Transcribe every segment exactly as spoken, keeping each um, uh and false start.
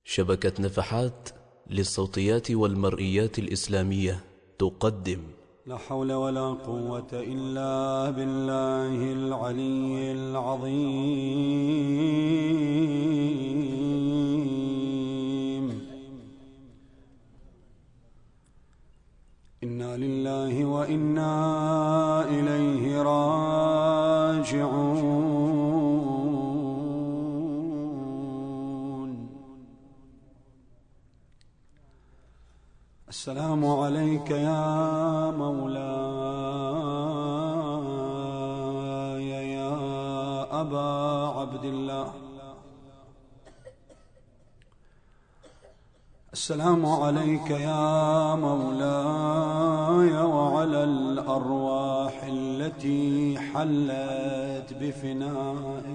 شبكة نفحات للصوتيات والمرئيات الإسلامية تقدم. لا حول ولا قوة إلا بالله العلي العظيم. إنا لله وإنا إليه راجعون. السلام عليك يا مولاي يا أبا عبد الله. السلام عليك يا مولاي وعلى الأرواح التي حلت بفنائك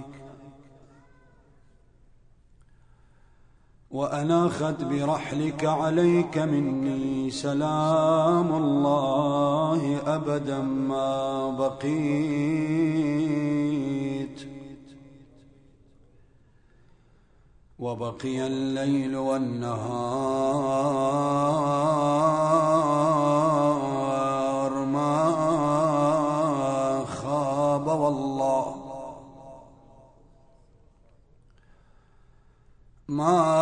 وأناخت برحلك. عليك مني سلام الله أبدا ما بقيت، وبقي الليل والنهار ما خاب والله، ما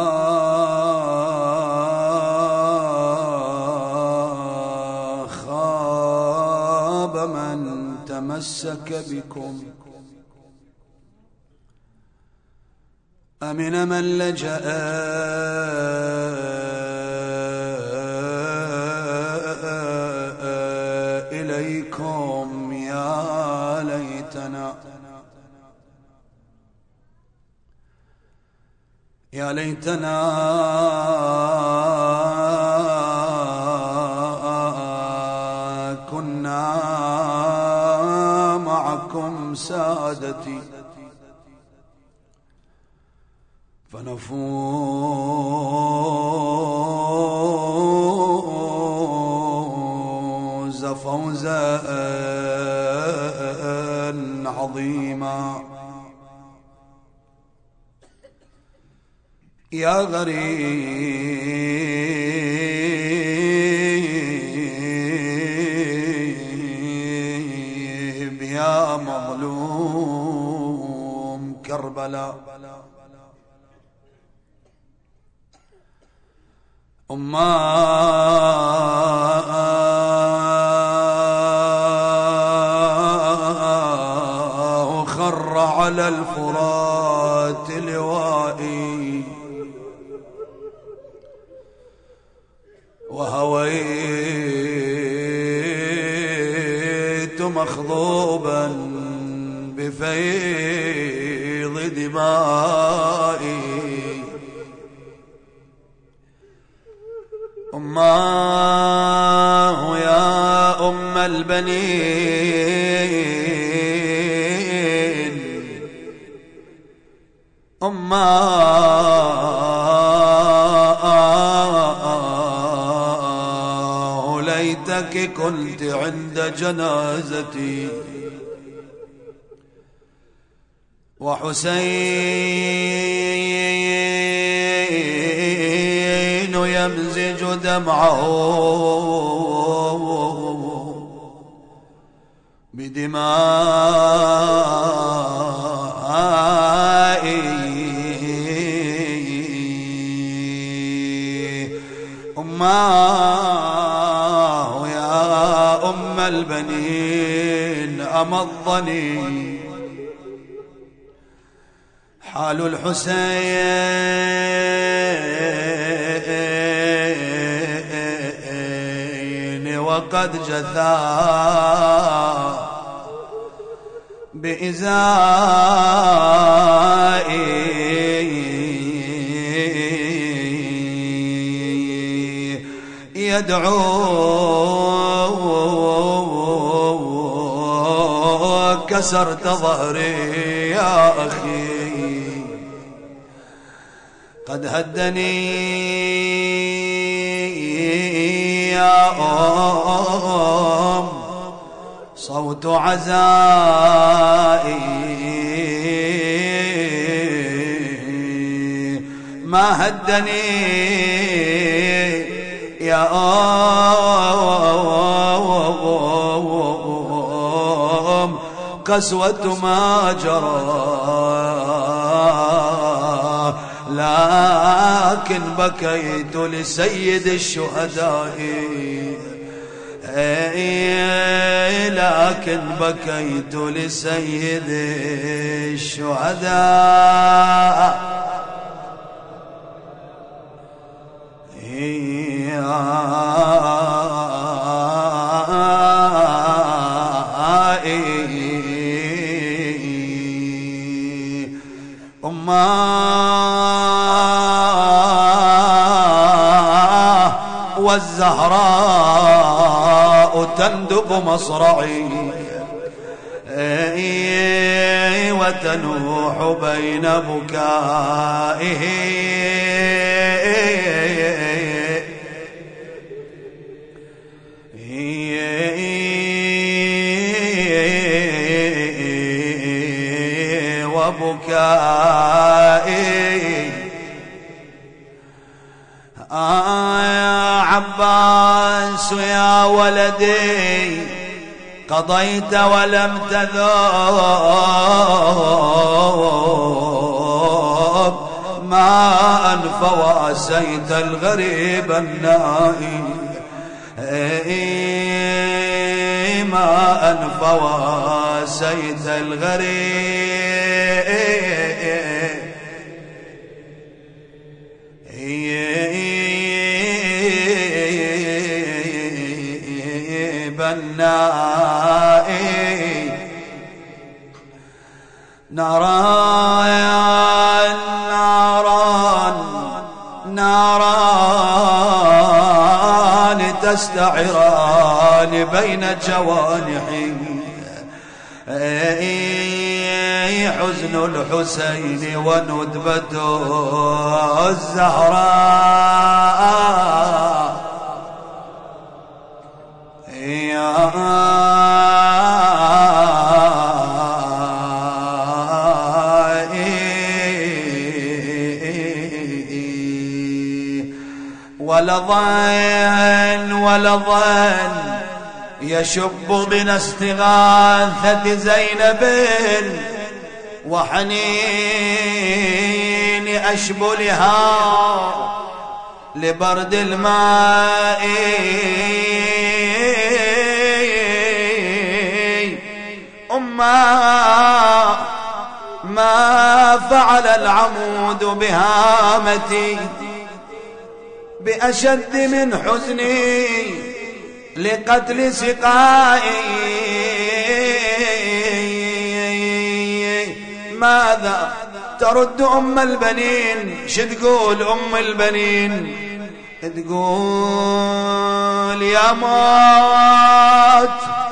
خاب من تمسك بكم. أمن من لجأ إليكم. يا ليتنا يا ليتنا كنا معكم سادتي فنفوز فوزا عظيما. يا غريب يا مظلوم كربلاء. أماه خر على الفرات لوائي وهويت مخضوبا بفيض دمائي. أماه يا أم البنين، أماه ليتك كنت عند جنازتي وحسين يمزج دمعه بدمائي. أماه يا أم البنين أمضني حال الحسين وقد جثى بإزائي. يدعو كسرت ظهري يا أخي، قد هدني يا أم صوت عزائي. ما هدني يا أم قسوة ما جرى، لكن بكيت لسيد الشهداء، لكن بكيت لسيد الشهداء. أماه والزهراء تندب مصرعي وتنوح بين بكائه، وبكائي. آه يا عباس يا ولدي قضيت ولم تذوب ماء فواسيت الغريب النائي، ماء فواسيت الغريب النائي. ناران ناران ناران تستعران بين جوانحي، حزن الحسين وندبة الزهراء. ولظن ولظن يشب من استغاثة زينب وحنين أشبلها لبرد الماء، أما ما فعل العمود بهامتي بأشد من حزني لقتل سقائي. ماذا ترد أم البنين؟ شتقول أم البنين؟ تقول يا موت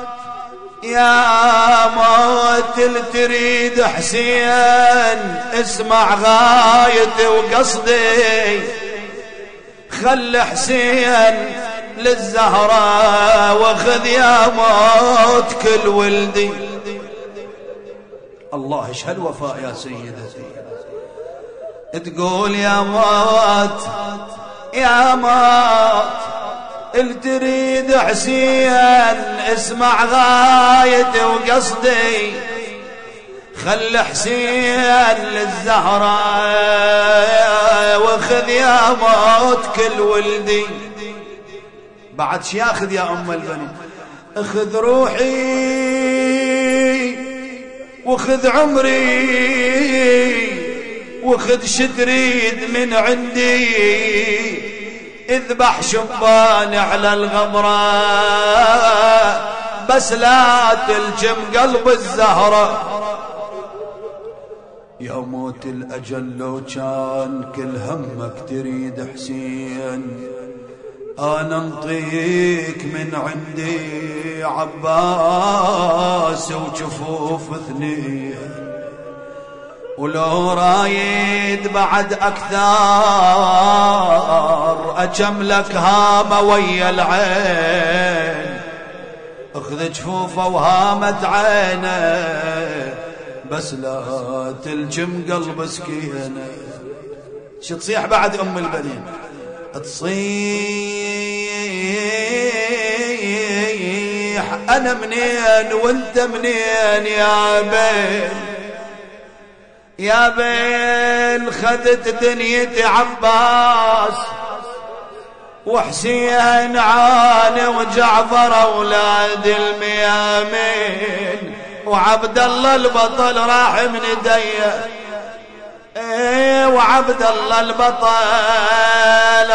يا موت تريد حسين، اسمع غايتي وقصدي، خل حسين للزهراء وخذ يا موت كل ولدي. الله ايش هالوفاء يا سيدتي. تقول يا موت يا موت تريد حسين، اسمع غايتي وقصدي، خل حسين للزهراء وخذ يا موت كل ولدي. بعد شي ياخذ يا ام البنين؟ اخذ روحي وخذ عمري وخذ شتريد من عندي، اذبح شبان على الغبرة بس لا تلجم قلب الزهرة. يا موت الأجل لو كان كل همك تريد حسين، أنا انطيك من عندي عباس وجفوف اثنين، ولو رايد بعد أكثر أجملك هامة ويا العين، اخذ جفوفه وهامة عينه بس لا تلجم قلب سكينه. شو تصيح بعد أم البنين؟ تصيح أنا منين وانت منين يا بيل يا بيل خذت دنيتي عباس وحسين عاني وجعفر أولاد الميامين وعبد الله البطل راح من ايديا ايه وعبد الله البطل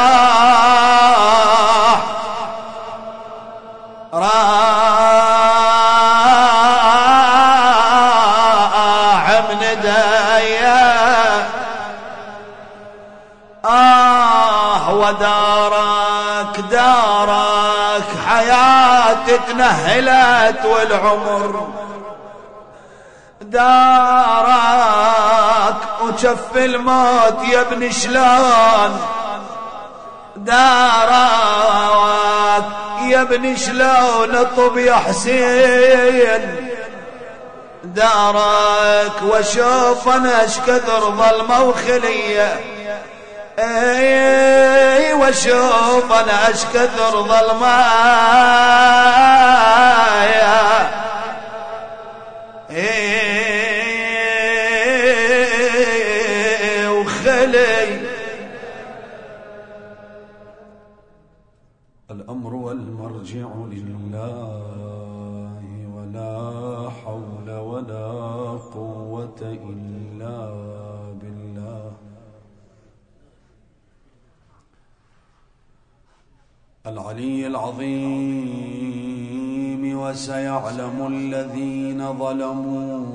راح راح من ايديا آه ودارك دارك حياتي تنهلت والعمر دارك وشف الموت يا ابن شلون دارك يا ابن شلون اطب يا حسين دارك واشوف انا ايش كثر ظلمه وخليه اي واشوف انا ايش كثر ظلمه اي وخلي الامر والمرجع لله ولا حول ولا قوة الا بالله العلي العظيم وسيعلم الذين ظلموا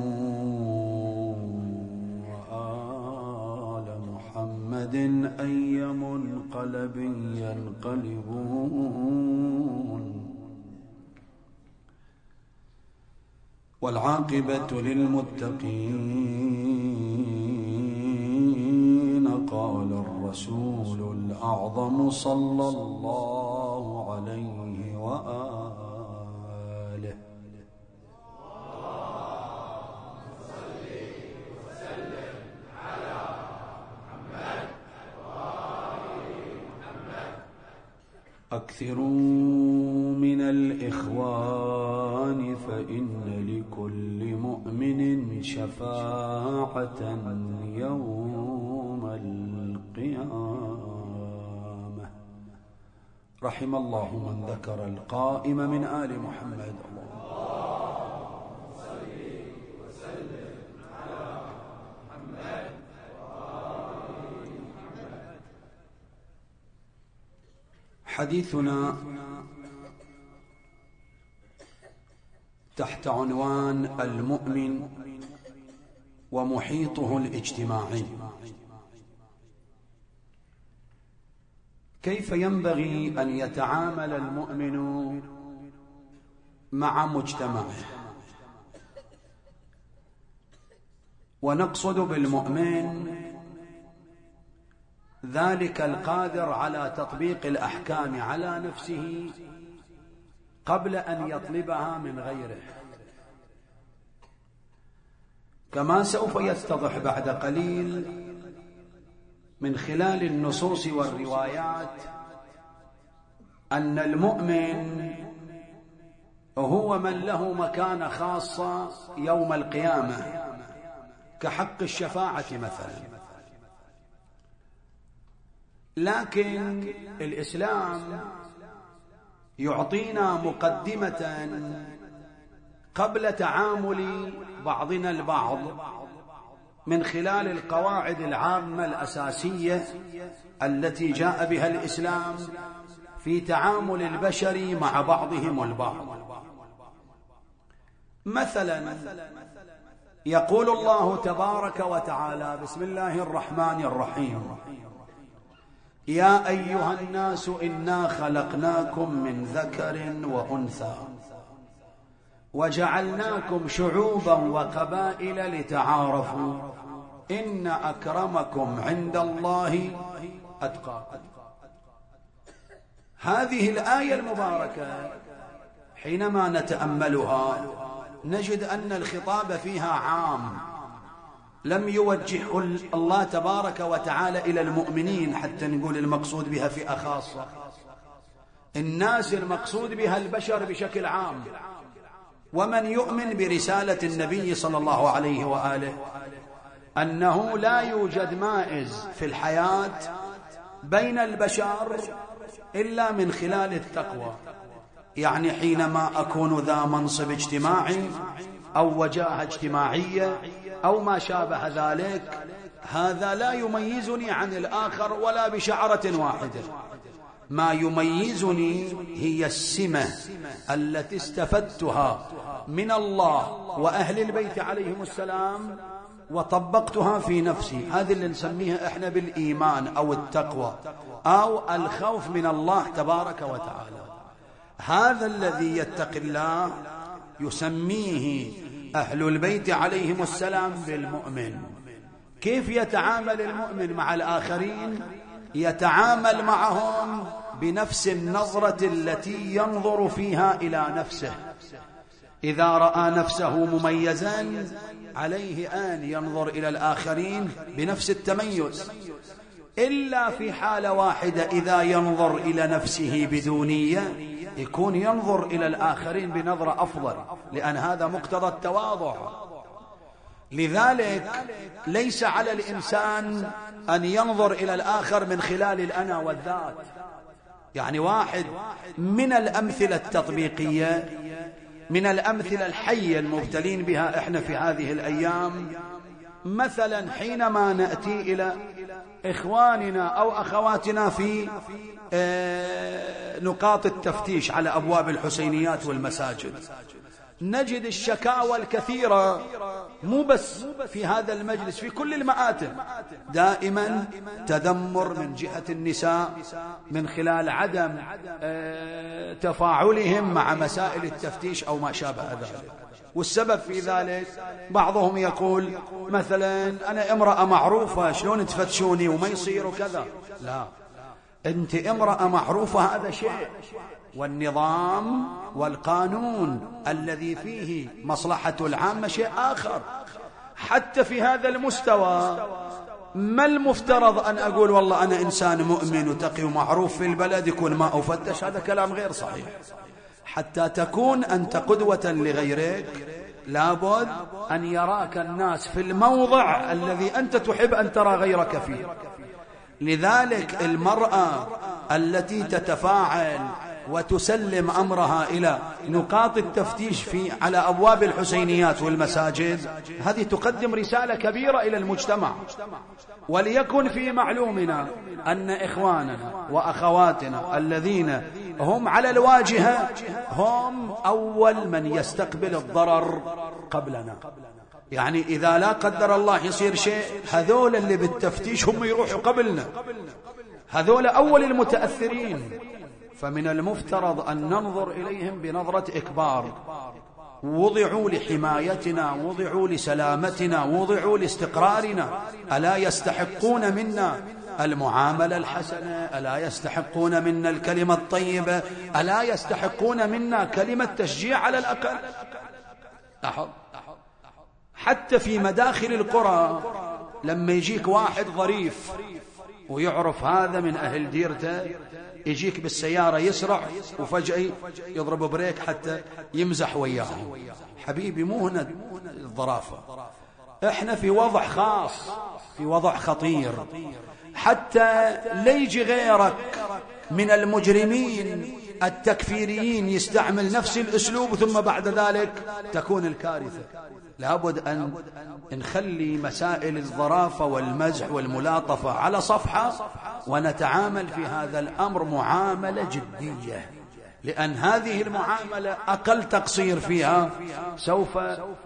وآل محمد أي منقلب ينقلبون والعاقبة للمتقين قال الرسول الأعظم صلى الله عليه وآله صل وسلم على محمد محمد أكثروا من الإخوان فإن لكل مؤمن شفاعة يوم القيامة رحم الله من ذكر القائم من آل محمد اللهم صل وسلم على محمد وآل محمد. حديثنا تحت عنوان المؤمن ومحيطه الاجتماعي. كيف ينبغي أن يتعامل المؤمن مع مجتمعه؟ ونقصد بالمؤمن ذلك القادر على تطبيق الأحكام على نفسه قبل أن يطلبها من غيره، كما سوف يتضح بعد قليل من خلال النصوص والروايات أن المؤمن هو من له مكانة خاصة يوم القيامة كحق الشفاعة مثلا. لكن الإسلام يعطينا مقدمة قبل تعامل بعضنا البعض من خلال القواعد العامة الأساسية التي جاء بها الإسلام في تعامل البشر مع بعضهم البعض. مثلا يقول الله تبارك وتعالى بسم الله الرحمن الرحيم: يا أيها الناس إنا خلقناكم من ذكر وأنثى وجعلناكم شعوبا وقبائل لتعارفوا إن أكرمكم عند الله أتقاكم. هذه الآية المباركة حينما نتأملها نجد أن الخطاب فيها عام، لم يوجه الله تبارك وتعالى إلى المؤمنين حتى نقول المقصود بها فئة خاصة. الناس المقصود بها البشر بشكل عام، ومن يؤمن برسالة النبي صلى الله عليه وآله أنه لا يوجد مائز في الحياة بين البشر إلا من خلال التقوى. يعني حينما أكون ذا منصب اجتماعي أو وجاهة اجتماعية أو ما شابه ذلك، هذا لا يميزني عن الآخر ولا بشعرة واحدة. ما يميزني هي السمة التي استفدتها من الله وأهل البيت عليهم السلام وطبقتها في نفسي. هذه اللي نسميها احنا بالإيمان أو التقوى أو الخوف من الله تبارك وتعالى. هذا الذي يتقي الله يسميه أهل البيت عليهم السلام بالمؤمن. كيف يتعامل المؤمن مع الآخرين؟ يتعامل معهم بنفس النظرة التي ينظر فيها إلى نفسه. إذا رأى نفسه مميزا عليه أن ينظر إلى الآخرين بنفس التميز، إلا في حالة واحدة إذا ينظر إلى نفسه بدونية يكون ينظر إلى الآخرين بنظرة أفضل، لأن هذا مقتضى التواضع. لذلك ليس على الإنسان أن ينظر إلى الآخر من خلال الأنا والذات. يعني واحد من الأمثلة التطبيقية، من الأمثلة الحية المبتلين بها إحنا في هذه الأيام، مثلا حينما نأتي إلى إخواننا أو أخواتنا في نقاط التفتيش على أبواب الحسينيات والمساجد، نجد الشكاوى الكثيرة مو بس في هذا المجلس، في كل المآتم دائما تذمر من جهة النساء من خلال عدم تفاعلهم مع مسائل التفتيش أو ما شابه ذلك. والسبب في ذلك بعضهم يقول مثلا أنا امرأة معروفة شلون تفتشوني وما يصير كذا. لا، أنت امرأة معروفة هذا شيء، والنظام والقانون الذي فيه مصلحة العامة شيء آخر. حتى في هذا المستوى ما المفترض أن أقول والله أنا إنسان مؤمن وتقي ومعروف في البلد يكون ما أفتش؟ هذا كلام غير صحيح. حتى تكون أنت قدوة لغيرك لابد أن يراك الناس في الموضع الذي أنت تحب أن ترى غيرك فيه. لذلك المرأة التي تتفاعل وتسلم أمرها إلى نقاط التفتيش في على أبواب الحسينيات والمساجد، هذه تقدم رسالة كبيرة إلى المجتمع. وليكن في معلومنا أن إخواننا وأخواتنا الذين هم على الواجهة هم أول من يستقبل الضرر قبلنا. يعني إذا لا قدر الله يصير شيء، هذول اللي بالتفتيش هم يروحوا قبلنا، هذول أول المتأثرين. فمن المفترض أن ننظر إليهم بنظرة إكبار. وضعوا لحمايتنا، وضعوا لسلامتنا، وضعوا لاستقرارنا. ألا يستحقون منا المعاملة الحسنة؟ ألا يستحقون منا الكلمة الطيبة؟ ألا يستحقون منا كلمة تشجيع على الأقل؟ لاحظ حتى في مداخل القرى لما يجيك واحد ظريف ويعرف هذا من أهل ديرته، يجيك بالسيارة يسرع وفجأة يضرب بريك حتى يمزح وياهم. حبيبي مو هنا الظرافة، احنا في وضع خاص، في وضع خطير، حتى ليجي غيرك من المجرمين التكفيريين يستعمل نفس الأسلوب ثم بعد ذلك تكون الكارثة. لابد أن نخلي مسائل الظرافة والمزح والملاطفة على صفحة، ونتعامل في هذا الأمر معاملة جدية، لأن هذه المعاملة أقل تقصير فيها سوف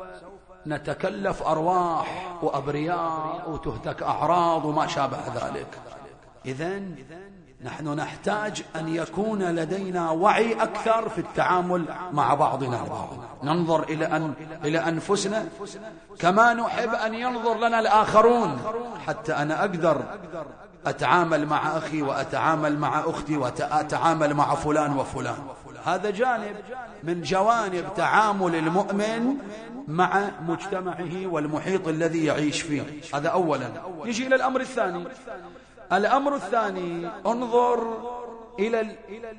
نتكلف أرواح وأبرياء وتهتك أعراض وما شابه ذلك. إذن نحن نحتاج أن يكون لدينا وعي أكثر في التعامل مع بعضنا البعض. ننظر إلى أن إلى أنفسنا كما نحب أن ينظر لنا الآخرون، حتى أنا أقدر أتعامل مع أخي وأتعامل مع أختي وأتعامل مع فلان وفلان. هذا جانب من جوانب تعامل المؤمن مع مجتمعه والمحيط الذي يعيش فيه. هذا أولا. يجي إلى الأمر الثاني. الأمر الثاني، انظر إلى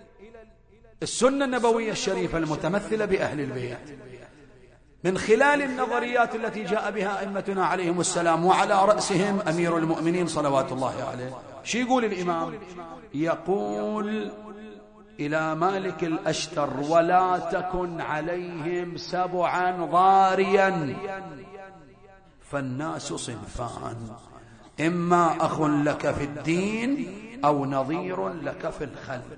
السنة النبوية الشريفة المتمثلة بأهل البيت من خلال النظريات التي جاء بها أئمتنا عليهم السلام، وعلى رأسهم أمير المؤمنين صلوات الله عليه. شو يقول الإمام؟ يقول إلى مالك الأشتر: ولا تكن عليهم سبعا ضاريا، فالناس صنفان، إما أخ لك في الدين أو نظير لك في الخلق.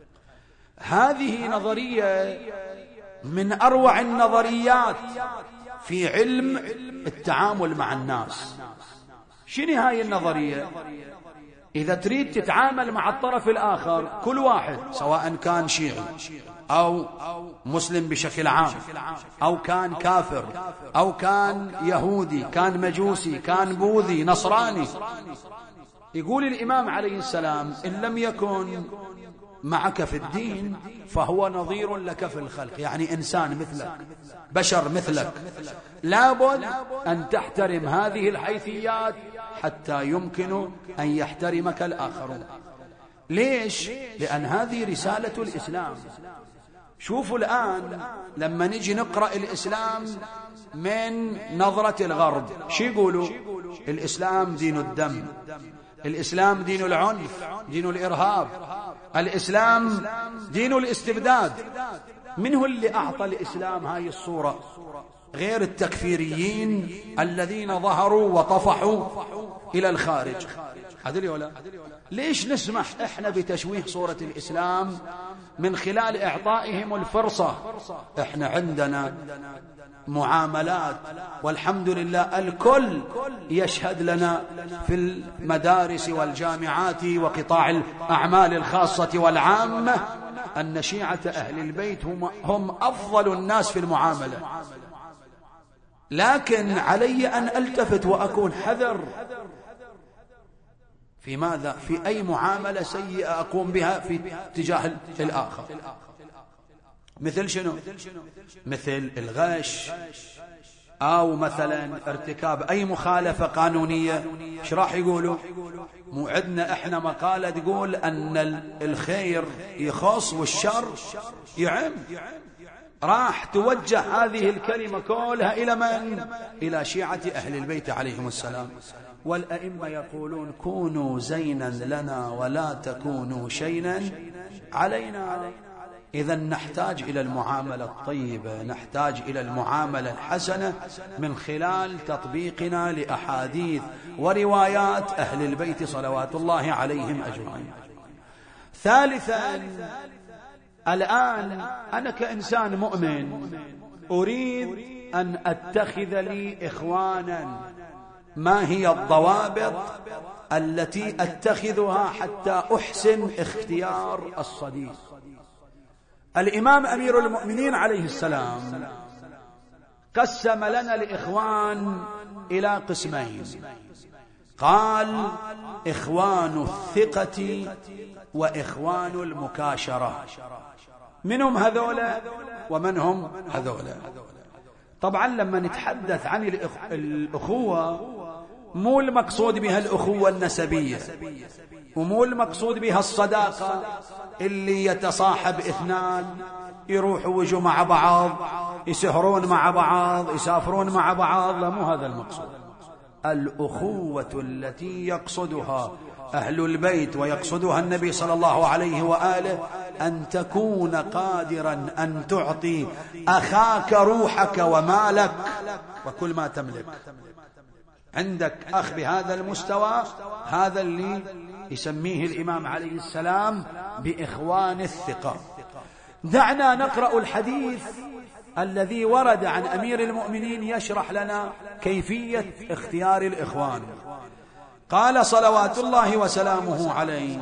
هذه نظرية من أروع النظريات في علم التعامل مع الناس. شنو هاي النظرية؟ إذا تريد تتعامل مع الطرف الآخر، كل واحد سواء كان شيعي أو مسلم بشكل عام، أو كان كافر، أو كان يهودي، كان مجوسي، كان بوذي، نصراني، يقول الإمام عليه السلام: إن لم يكن معك في الدين فهو نظير لك في الخلق، يعني إنسان مثلك، بشر مثلك، لابد أن تحترم هذه الحيثيات حتى يمكن أن يحترمك الآخرون. ليش؟ لأن هذه رسالة الإسلام. شوفوا الآن لما نجي نقرأ الإسلام من نظرة الغرب، شو يقولوا؟ الإسلام دين الدم، الإسلام دين العنف، دين الإرهاب، الإسلام دين الاستبداد. من هو اللي أعطى الإسلام هاي الصورة غير التكفيريين الذين ظهروا وطفحوا إلى الخارج؟ عدل ولا؟ ليش نسمح إحنا بتشويه صورة الإسلام من خلال إعطائهم الفرصة؟ إحنا عندنا معاملات والحمد لله الكل يشهد لنا في المدارس والجامعات وقطاع الأعمال الخاصة والعامة أن شيعة أهل البيت هم, هم أفضل الناس في المعاملة. لكن علي أن ألتفت وأكون حذر في ماذا؟ في أي معاملة سيئة أقوم بها في تجاه الآخر. مثل شنو؟ مثل الغش، أو مثلا ارتكاب أي مخالفة قانونية. ايش راح يقولوا؟ مو عندنا احنا مقالة تقول أن الخير يخص والشر يعم. راح توجه هذه الكلمة كلها إلى من؟ إلى شيعة أهل البيت عليهم السلام. والأئمة يقولون: كونوا زينا لنا ولا تكونوا شينا علينا. إذا نحتاج إلى المعاملة الطيبة، نحتاج إلى المعاملة الحسنة من خلال تطبيقنا لأحاديث وروايات أهل البيت صلوات الله عليهم أجمعين. ثالثا، الآن أنا كإنسان مؤمن أريد أن أتخذ لي إخوانا. ما هي الضوابط التي أتخذها حتى أحسن اختيار الصديق؟ الإمام أمير المؤمنين عليه السلام قسم لنا الإخوان إلى قسمين. قال: إخوان الثقة وإخوان المكاشرة. منهم هذولا ومنهم هذولا. طبعا لما نتحدث عن الأخوة مو المقصود بها الأخوة النسبية، ومو المقصود بها الصداقة اللي يتصاحب اثنان يروحوا ويجوا مع بعض، يسهرون مع بعض، يسافرون مع بعض. لا، مو هذا المقصود. الأخوة التي يقصدها أهل البيت ويقصدها النبي صلى الله عليه وآله أن تكون قادرا أن تعطي أخاك روحك ومالك وكل ما تملك. عندك أخ بهذا المستوى، هذا اللي يسميه الإمام عليه السلام بإخوان الثقة. دعنا نقرأ الحديث الذي ورد عن أمير المؤمنين يشرح لنا كيفية اختيار الإخوان. قال صلوات الله وسلامه عليه: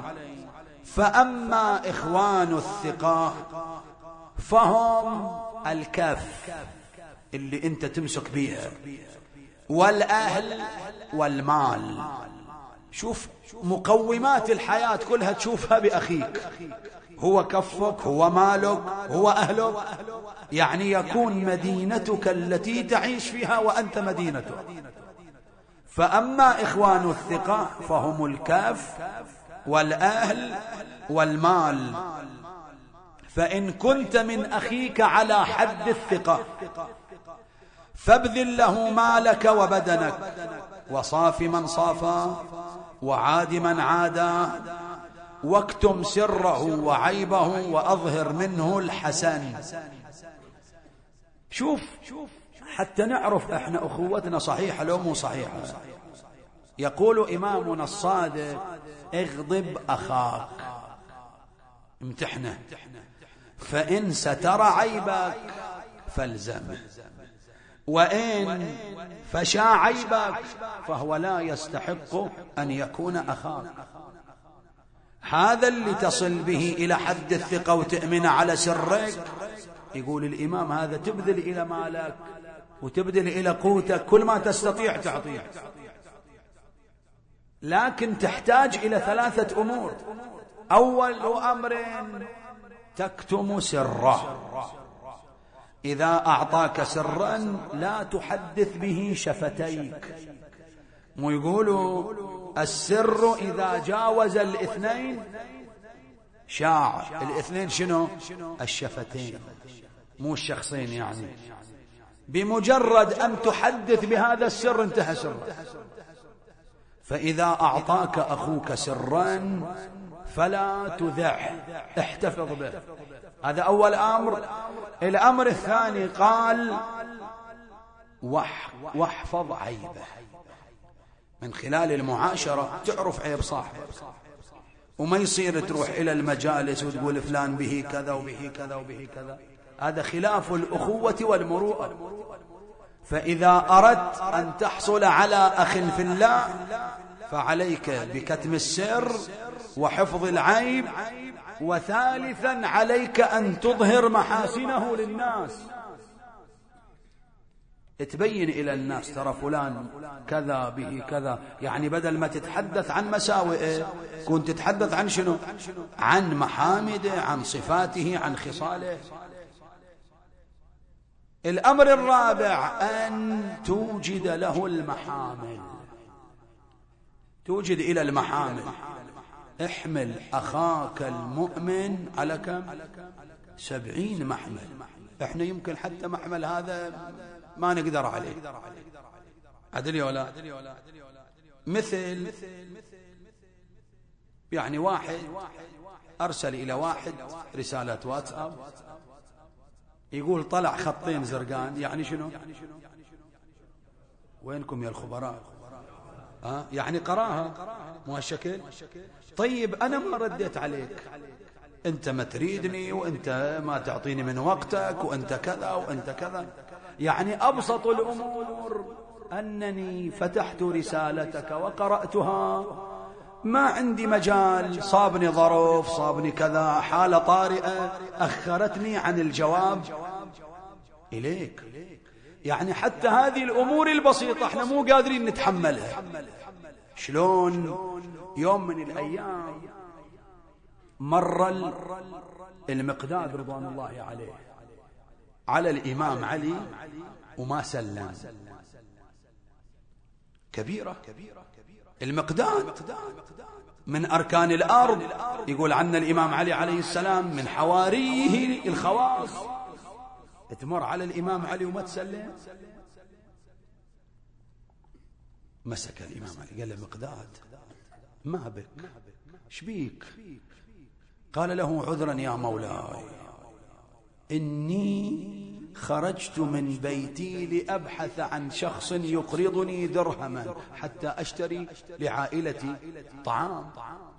فأما إخوان الثقة فهم الكف اللي أنت تمسك بيها، والأهل والمال. شوف مقومات الحياة كلها تشوفها بأخيك، هو كفك، هو مالك، هو أهلك، يعني يكون مدينتك التي تعيش فيها وأنت مدينته. فأما إخوان الثقة فهم الكاف والأهل والمال. فإن كنت من أخيك على حد الثقة فابذل له مالك وبدنك، وصاف من صافى وعاد من عادى، واكتم سره وعيبه وأظهر منه الحسن. شوف حتى نعرف احنا أخوتنا صحيحة لو مو صحيحة. يقول إمامنا الصادق: اغضب أخاك، امتحنه، فإن ستر عيبك فالزمه، وإن فشى عيبك فهو لا يستحق أن يكون أخاك. هذا اللي تصل به إلى حد الثقة وتأمن على سرك. يقول الإمام هذا تبذل إلى مالك وتبذل إلى قوتك، كل ما تستطيع تعطيه، لكن تحتاج إلى ثلاثة أمور. أول أمر تكتم سره، إذا أعطاك سرا لا تحدث به شفتيك. مو يقولوا السر إذا جاوز الاثنين شاع. الاثنين شنو؟ الشفتين، مو الشخصين. يعني بمجرد أن تحدث بهذا السر انتهى سرك. فإذا أعطاك أخوك سرا فلا تذعه، احتفظ به. هذا أول أمر. الأمر الثاني قال: واحفظ عيبه. من خلال المعاشرة تعرف عيب صاحب، وما يصير تروح إلى المجالس وتقول فلان به كذا وبه كذا وبه كذا. هذا خلاف الأخوة والمروءة. فإذا أردت أن تحصل على أخ في الله فعليك بكتم السر وحفظ العيب، وثالثا عليك أن تظهر محاسنه للناس، تبين إلى الناس ترى فلان كذا به كذا. يعني بدل ما تتحدث عن مساوئه كنت تتحدث عن شنو؟ عن محامده، عن صفاته، عن خصاله. الأمر الرابع أن توجد له المحامل، توجد إلى المحامل. احمل أخاك المؤمن على كم؟ سبعين محمل. احنا يمكن حتى محمل هذا ما نقدر عليه. أدري ولا مثل يعني واحد أرسل إلى واحد رسالة واتساب يقول طلع خطين زرقان. يعني شنو؟ وينكم يا الخبراء؟ أه؟ يعني قراها مو هالشكل. طيب أنا ما رديت عليك، أنت ما تريدني، وأنت ما تعطيني من وقتك، وأنت كذا وأنت كذا. يعني أبسط الأمور أنني فتحت رسالتك وقرأتها، ما عندي مجال، صابني ظرف، صابني كذا، حالة طارئة أخرتني عن الجواب إليك. يعني حتى هذه الأمور البسيطة احنا مو قادرين نتحملها. شلون يوم من الأيام مر المقداد رضوان الله عليه على الإمام علي وما سلم، كبيرة. المقداد من أركان الأرض، يقول عنا الإمام علي عليه السلام من حواريه الخواص. تمر على الإمام علي وما تسلم. مسك الإمام علي قال له: مقداد ما بك، شبيك؟ قال له: عذرا يا مولاي، إني خرجت من بيتي لأبحث عن شخص يقرضني درهما حتى أشتري لعائلتي طعام.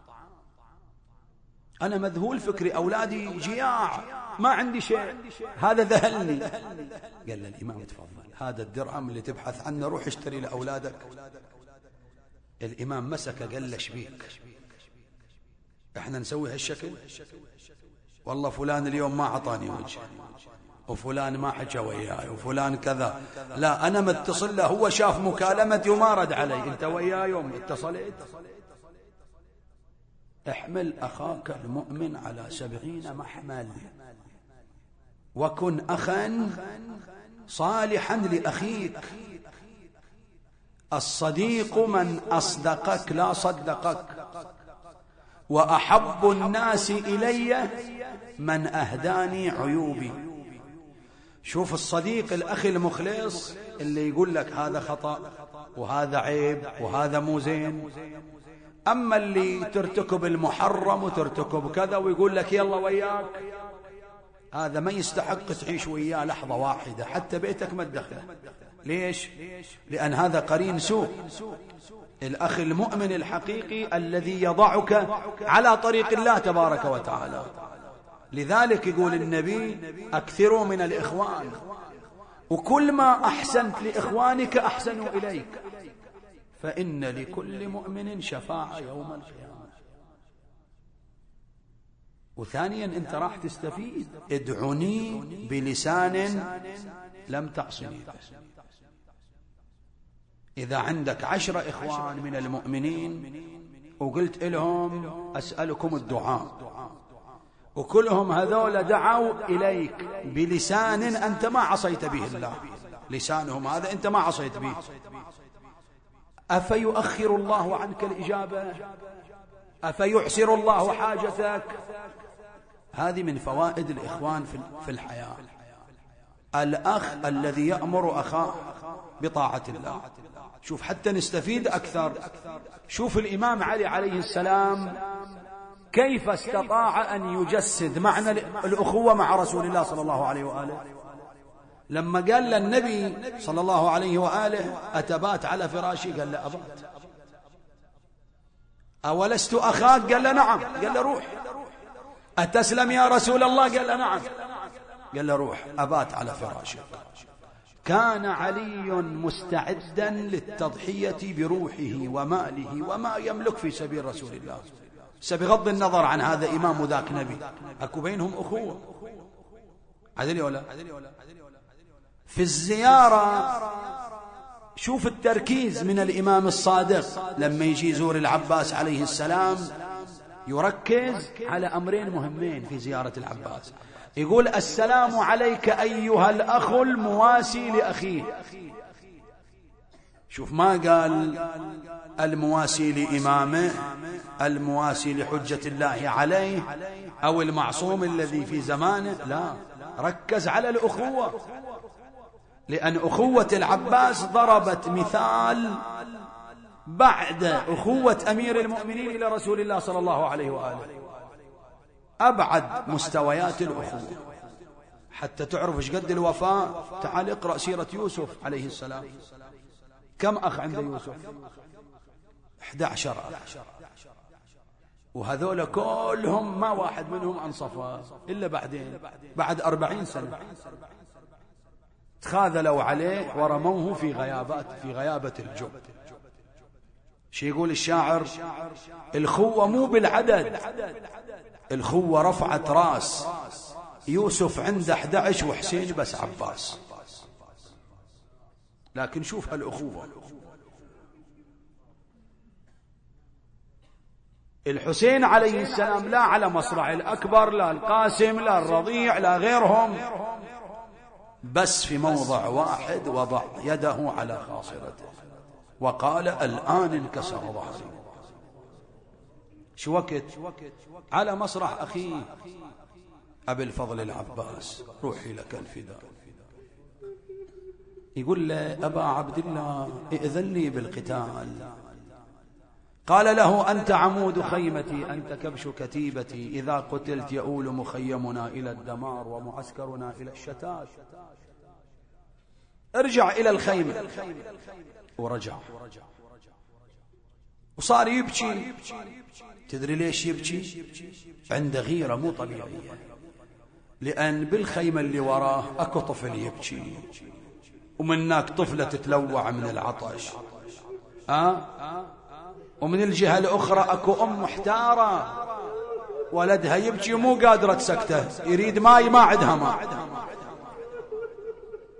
أنا مذهول فكري، أولادي جياع، ما عندي شيء، هذا ذهلني. قال الإمام: تفضل، هذا الدرهم اللي تبحث عنه روح اشتري لأولادك. الإمام مسك قال له: شبيك؟ احنا نسوي هالشكل؟ والله فلان اليوم ما عطاني وجه، وفلان ما حكى وياي، وفلان كذا. لا، أنا متصل له، هو شاف مكالمتي وما رد علي. أنت وياه يوم اتصلت؟ احمل أخاك المؤمن على سبعين محمل، وكن أخا صالحا لأخيك. الصديق من أصدقك لا صدقك، وأحب الناس إلي من أهداني عيوبي. شوف الصديق الأخ المخلص اللي يقول لك هذا خطأ وهذا عيب وهذا مو زين. أما اللي ترتكب المحرم وترتكب كذا ويقول لك يلا وياك، هذا ما يستحق تعيش وياه لحظة واحدة، حتى بيتك ما تدخله. ليش؟ لأن هذا قرين سوء. الأخ المؤمن الحقيقي الذي يضعك على طريق الله تبارك وتعالى. لذلك يقول النبي أكثروا من الإخوان، وكل ما أحسنت لإخوانك أحسنوا إليك، فإن لكل مؤمن شفاعة يوم القيامة. وثانيا أنت راح تستفيد، ادعني بلسان لم تعصني. إذا عندك عشرة إخوان من المؤمنين وقلت لهم أسألكم الدعاء، وكلهم هذول دعوا إليك بلسان أنت ما عصيت به الله، لسانهم هذا أنت ما عصيت به، أفيؤخر الله عنك الإجابة؟ أفيعسر الله حاجتك؟ هذه من فوائد الإخوان في الحياة. الأخ الذي يأمر أخاه بطاعة الله. شوف حتى نستفيد أكثر، شوف الإمام علي عليه السلام كيف استطاع أن يجسد معنى الأخوة مع رسول الله صلى الله عليه وآله. لما قال للنبي صلى الله عليه وآله أتبات على فراشي؟ قال له أبات. أولست أخاك؟ قال له نعم. قال له روح. أتسلم يا رسول الله؟ قال له نعم. قال له روح أبات على فراشك. كان علي مستعدا للتضحية بروحه وماله وما يملك في سبيل رسول الله. بغض النظر عن هذا إمام وذاك نبي، أكو بينهم أخوة. عدلي ولا في الزيارة؟ شوف التركيز من الإمام الصادق لما يجي يزور العباس عليه السلام، يركز على أمرين مهمين في زيارة العباس. يقول السلام عليك أيها الأخ المواسي لأخيه. شوف ما قال المواسي لإمامه، المواسي لحجة الله عليه أو المعصوم الذي في زمانه، لا، ركز على الأخوة. لأن أخوة العباس ضربت مثال بعد أخوة أمير المؤمنين إلى رسول الله صلى الله عليه وآله، أبعد مستويات الأخوة. حتى تعرف ايش قد الوفاء، تعال اقرأ سيرة يوسف عليه السلام. كم أخ عند يوسف؟ أحد عشر أخ، وهذول كلهم ما واحد منهم أنصفا إلا بعدين بعد أربعين سنة تخاذلوا عليه ورموه في غيابات في غيابة الجب. شي يقول الشاعر؟ الخوة مو بالعدد، الخوة رفعت راس. يوسف عنده أحد عشر وحسين بس عباس، لكن شوف هالأخوة. الحسين عليه السلام لا على مصرع الأكبر، لا القاسم، لا الرضيع، لا غيرهم، بس في موضع واحد وضع يده على خاصرته وقال الآن انكسر ظهري. شو وقت؟ على مصرع أخيه أبي الفضل العباس، روحي لك الفداء. يقول له أبا عبد الله ائذن لي بالقتال. قال له أنت عمود خيمتي، أنت كبش كتيبتي، إذا قتلت يؤول مخيمنا إلى الدمار ومعسكرنا إلى الشتات. ارجع إلى الخيمة. ورجع وصار يبكي. تدري ليش يبكي؟ عنده غيرة مو طبيعية، لأن بالخيمة اللي وراه أكو طفل يبكي، ومنك طفلة تتلوع من العطش، أه؟ ومن الجهة الأخرى أكو أم محتارة ولدها يبكي ومو قادرة تسكته، يريد ماي ما عندها ماء.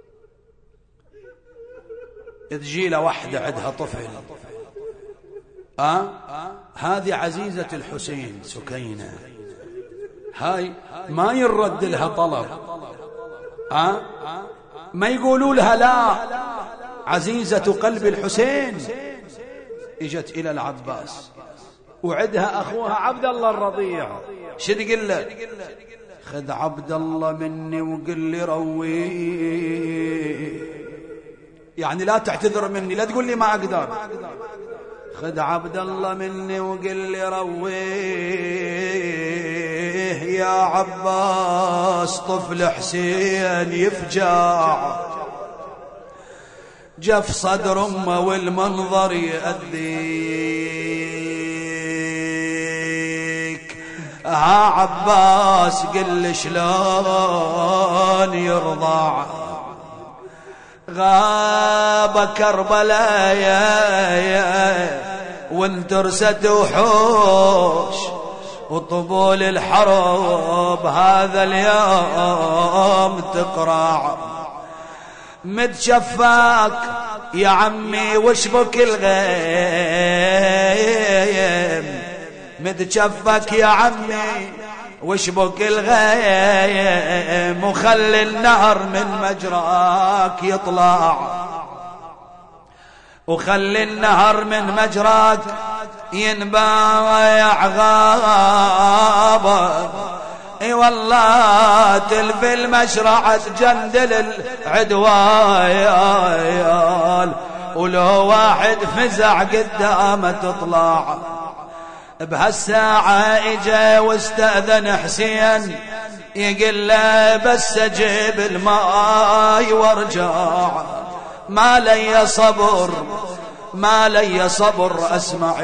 تجي له واحدة عندها طفل، أه؟ هذه عزيزة الحسين سكينة، هاي ما يرد لها طلب، أه؟ ما يقولوا لها لا، عزيزة قلب الحسين. اجت إلى العباس وعدها أخوها عبد الله الرضيع، شو تقول له؟ خذ عبد الله مني وقل لي رويه، يعني لا تعتذر مني، لا تقول لي ما أقدر، خذ عبد الله مني وقل لي رويه يا عباس طفل حسين يفجع، جف صدر أمه والمنظر يأذيك، ها عباس قل شلون يرضع، غاب كربلاء يا وانترست وحوش وطبول الحرب هذا اليوم تقرع، متشفاك يا عمي وشبك الغيم، متشفك يا عمي وشبك الغيم، وخلي النهر من مجراك يطلع، وخلي النهر من مجراك ينبايع غابة، اي والله تلف المشرعة جندل العدوان، ولو واحد فزع قدامه تطلع. بهالساعة اجا واستأذن حسين يقول له بس اجيب الماء وارجع، ما لي صبر ما لي صبر اسمع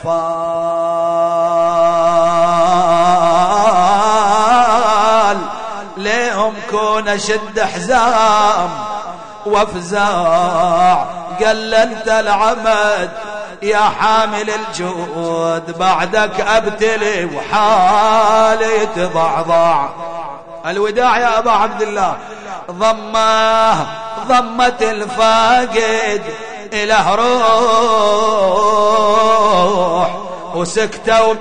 الاطفال ليهم كون اشد حزام وافزاع، قللت العمد يا حامل الجود بعدك ابتلي وحالي تضعضع. الوداع يا ابا عبد الله، ضمه ضمة الفاقد إله روح، وسكتوا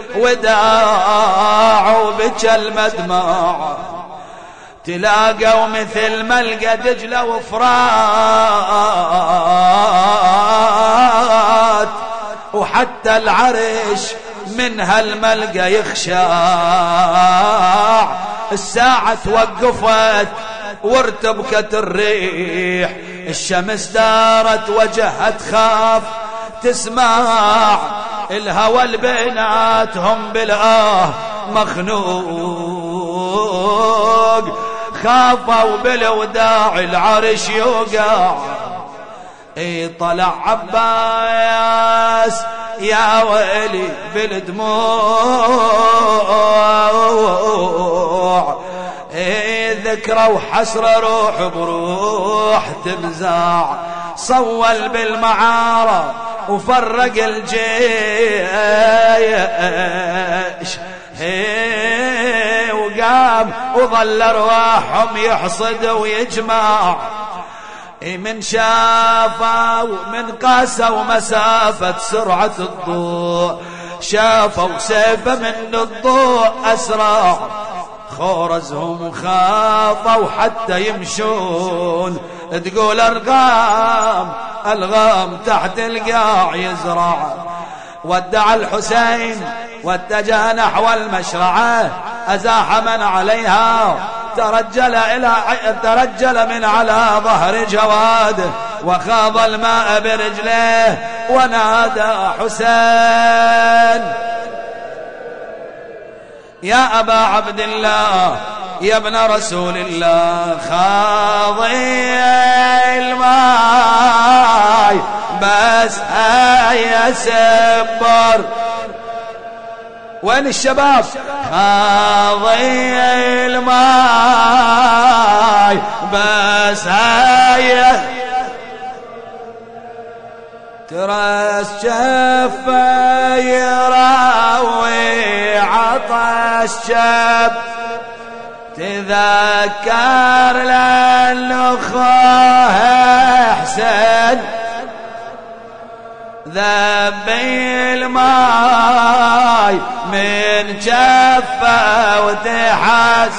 بالوداع وبكى المدمع، تلاقوا مثل ملقى دجلة وفرات، وحتى العرش من هالملقى يخشع. الساعة توقفت وارتبكت الريح، الشمس دارت وجهها تخاف تسمع، الهوى البيناتهم بالآه مخنوق، خافوا بالوداع العرش يوقع. اي طلع عباس يا ويلي بالدموع، اي ذكرى وحسرة روح بروح تنزع، صول بالمعارة وفرق الجيش، هي وقام وظل ارواحهم يحصد ويجمع، من شافوا من قاسوا مسافة سرعة الضوء، شافوا سيف من الضوء أسرع، خورزهم خافوا حتى يمشون، تقول أرقام الغام تحت القاع يزرع. ودع الحسين واتجه نحو المشرعة، أزاح من عليها ترجل إلى ترجل من على ظهر جواده، وخاض الماء برجليه ونادى حسين يا أبا عبد الله يا ابن رسول الله، خاضي الماء بس هيا سبر. وين الشباب؟ خاضي الماء بس هيا ترس شفه يراوي عطش شب، تذكر لأنه خوه حسن ذبي الماي من جفة وتحس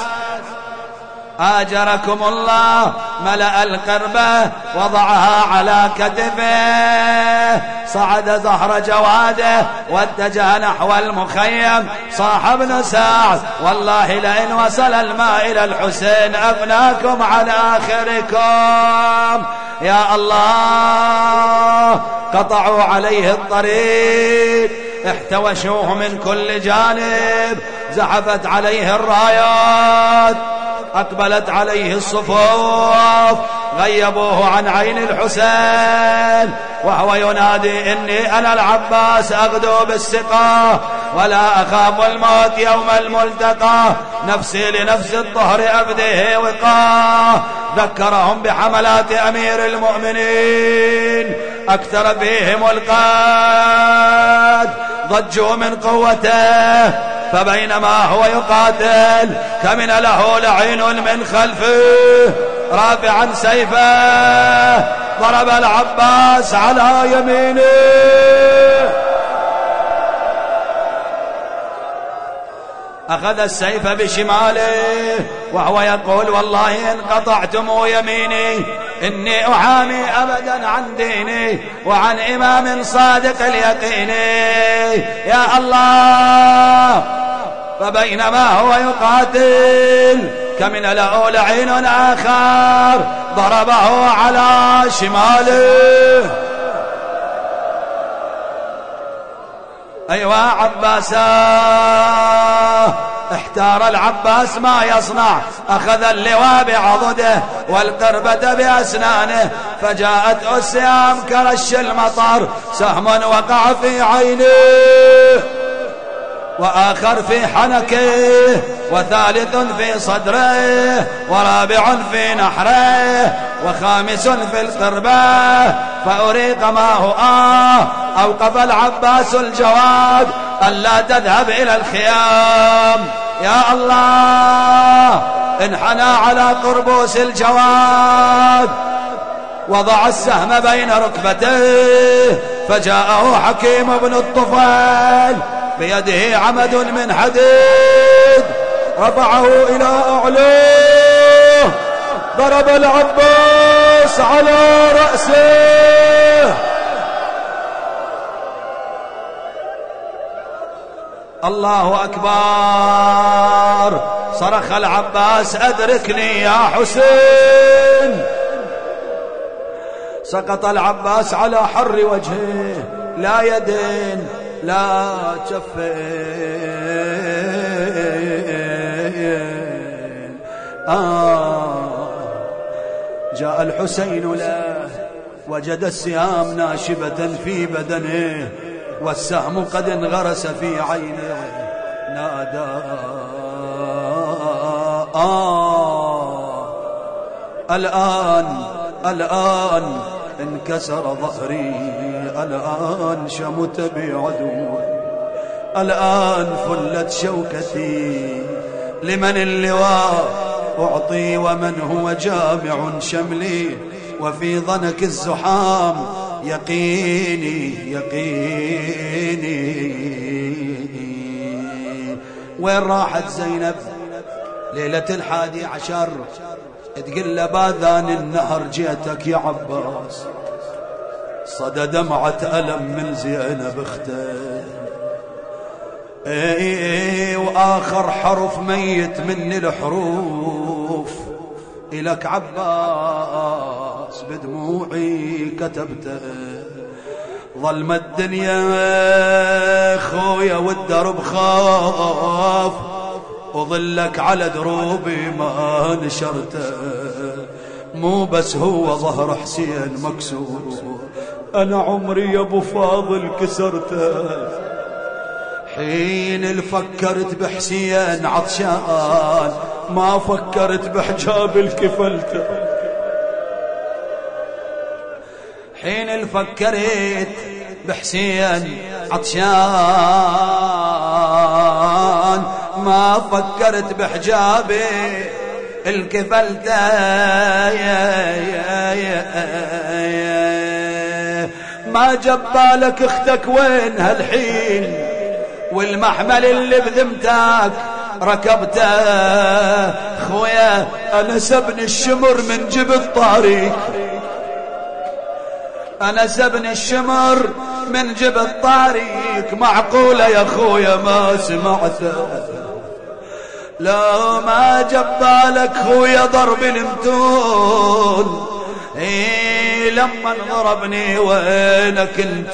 آجركم الله ملأ القربة وضعها على كتفه صعد زهر جواده واتجه نحو المخيم صاح ابن سعد والله لئن وصل الماء إلى الحسين أبناكم على آخركم يا الله قطعوا عليه الطريق احتوشوه من كل جانب زحفت عليه الرايات أقبلت عليه الصفوف غيبوه عن عين الحسين وهو ينادي إني أنا العباس أغدو بالسقا ولا أخاف الموت يوم الملتقى نفسي لنفس الطهر أبديه وقاه ذكرهم بحملات أمير المؤمنين أكثر فيهم القاد ضجوا من قوته فبينما هو يقاتل كمن له لعين من خلفه رافعا سيفه ضرب العباس على يمينه أخذ السيف بشماله وهو يقول والله إن قطعتم يميني إني أحامي أبدا عن ديني وعن إمام صادق اليقين يا الله فبينما هو يقاتل كمن له لعين آخر ضربه على شماله أيوة عباسا احتار العباس ما يصنع أخذ اللواء بعضده والقربة بأسنانه فجاءت السهام كرش المطر سهم وقع في عينه وآخر في حنكه وثالث في صدره ورابع في نحره وخامس في القربة فأريق ما هو آه أوقف العباس الجواد ألا تذهب إلى الخيام يا الله انحنى على قربوس الجواد وضع السهم بين ركبتيه فجاءه حكيم بن الطفيل بيده عمد من حديد رفعه إلى أعلاه ضرب العباس على رأسه الله أكبر صرخ العباس أدركني يا حسين سقط العباس على حر وجهه لا يدين لا جفين آه جاء الحسين له وجد السهام ناشبة في بدنه والسهم قد انغرس في عينه نادى آه الآن الآن انكسر ظهري الآن شمت بعدو الآن فلت شوكتي لمن اللواء أعطي ومن هو جامع شملي وفي ضنك الزحام يقيني يقيني وين راحت زينب ليلة الحادي عشر تقل باذان النهر جيتك يا عباس صدى دمعة ألم من زينب اخته اي واخر حرف ميت من الحروف إلك عباس بدموعي كتبته ظلم الدنيا خويا والدرب خاف وظلك على دروبي ما نشرته مو بس هو ظهر حسين مكسور أنا عمري يا أبو فاضل كسرته حين اللي فكرت بحسين عطشان ما فكرت بحجاب الكفلته حين اللي فكرت بحسين عطشان ما فكرت بحجابي الكفلته ما جبالك اختك وين هالحين والمحمل اللي بذمتك ركبته خويا انا سبني الشمر من جبل طارق انا سبني الشمر من جبل طارق معقولة يا خويا ما سمعته لا ما جبالك خويا ضرب المتون إيه لما ضربني وينك انت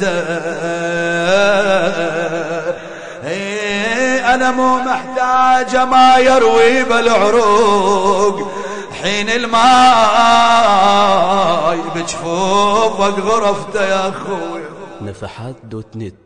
إيه انا مو محتاج ما يروي بالعروق حين الماء بجفوفك غرفته يا اخوي. نفحات دوت نت